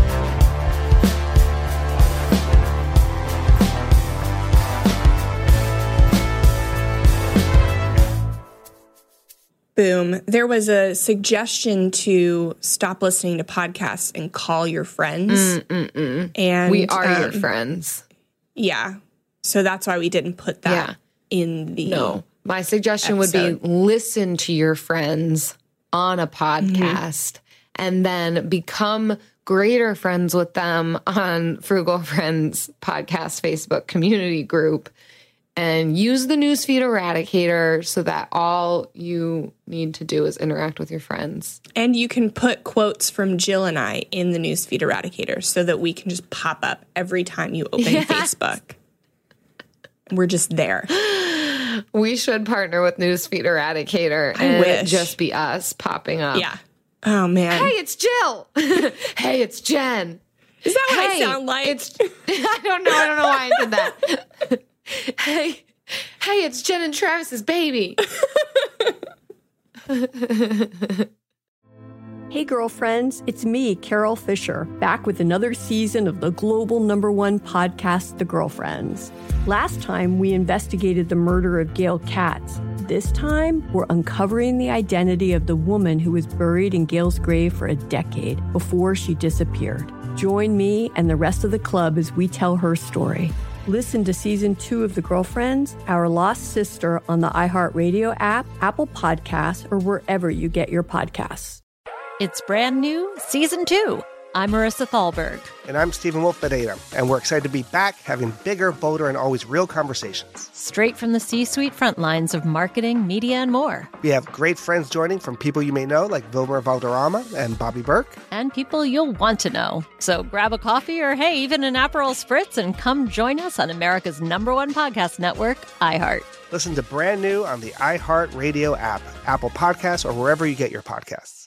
Boom. There was a suggestion to stop listening to podcasts and call your friends. Mm-mm-mm. And we are um, your friends. Yeah. So that's why we didn't put that yeah. in the No. My suggestion episode. would be listen to your friends on a podcast mm-hmm. and then become greater friends with them on Frugal Friends podcast Facebook community group. And use the newsfeed eradicator so that all you need to do is interact with your friends. And you can put quotes from Jill and I in the newsfeed eradicator so that we can just pop up every time you open yes. Facebook. We're just there. We should partner with Newsfeed Eradicator I and wish. just be us popping up. Yeah. Oh, man. Hey, it's Jill. Hey, it's Jen. Is that what hey, I sound like? It's, I don't know. I don't know why I did that. Hey, hey, it's Jen and Travis's baby. Hey, girlfriends, it's me, Carol Fisher, back with another season of the global number one podcast, The Girlfriends. Last time, we investigated the murder of Gail Katz. This time, we're uncovering the identity of the woman who was buried in Gail's grave for a decade before she disappeared. Join me and the rest of the club as we tell her story. Listen to season two of The Girlfriends, Our Lost Sister on the iHeartRadio app, Apple Podcasts, or wherever you get your podcasts. It's brand new season two. I'm Marissa Thalberg. And I'm Stephen Wolf Bedeta, and we're excited to be back having bigger, bolder, and always real conversations. Straight from the C-suite front lines of marketing, media, and more. We have great friends joining from people you may know, like Wilmer Valderrama and Bobby Burke. And people you'll want to know. So grab a coffee or, hey, even an Aperol Spritz and come join us on America's number one podcast network, iHeart. Listen to Brand New on the iHeart Radio app, Apple Podcasts, or wherever you get your podcasts.